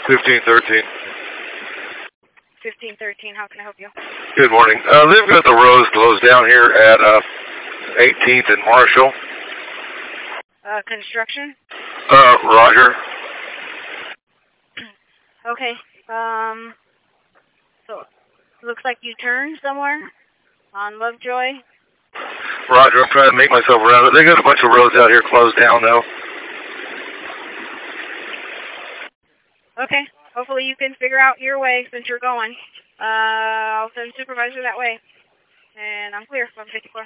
1513. 1513, how can I help you? Good morning. They've got the roads closed down here at 18th and Marshall. Construction? Roger. Okay. So, looks like you turned somewhere on Lovejoy. Roger, I'm trying to make myself around it. They got a bunch of roads out here closed down now. Okay. Hopefully you can figure out your way since you're going. I'll send a supervisor that way. And I'm clear. 154.